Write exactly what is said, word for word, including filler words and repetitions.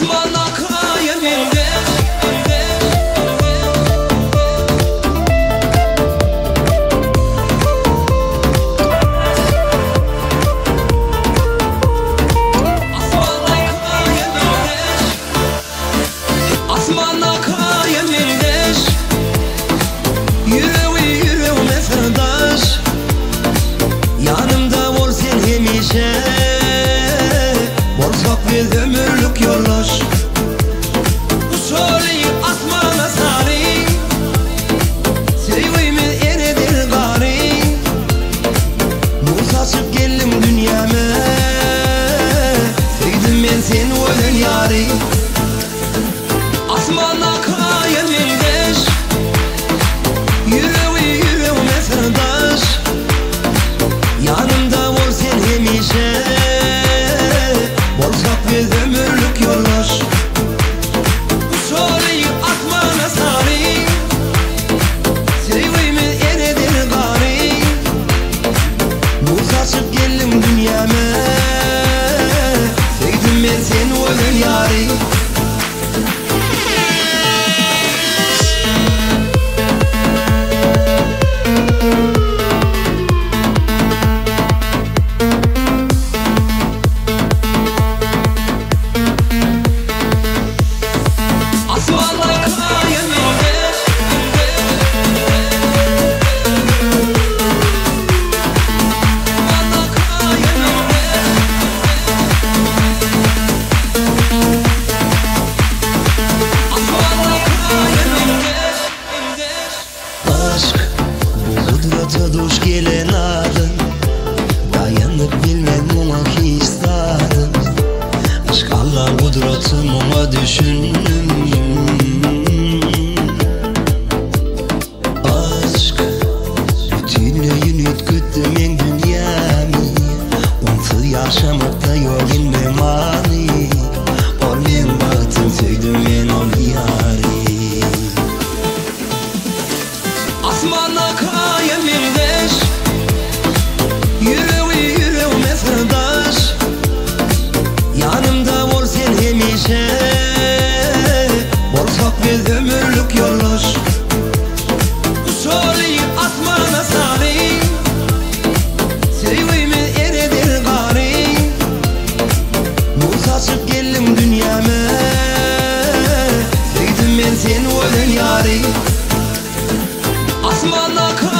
Asmana kayem indeş, indeş, Asmana kayem indeş, yüreği yüreğime sırdaş. Yanımda ol sen hemişe, ortak bir ömürlük yoldaş. Usulü asmana sarı, sevgimi eredir gari. Nur saçıp geldim dünyama, sevdim ben seni ölen yari. Asmana kayem indeş, yüreği yüreğime sırdaş. Yanımda ol sen hemişe, ortak bir ömürlük yoldaş. Usulü asmana sarı, sevgimi eredir gari. Nur saçıp geldim dünyama, sevdim ben seni ölen yari. Duş gelen adın, dayanıp bilmem ona hiç tadım. Aşk Allah kudretim ona düşündüm. Aşk bütünlüğün ütküttüm en dünyamı. Onsuz yaşamakta yok inme mani. Ol men baktım söydüm men ol yari. Asmana kayem indeş, yüreği yüreğime sırdaş. Yanımda ol sen hemişe, ortak bir ömürlük yoldaş. Usulü asmana sarı, sevgimi eredir gari. Nur saçıp geldim dünyama, sevdim ben seni ölen yari. Asmana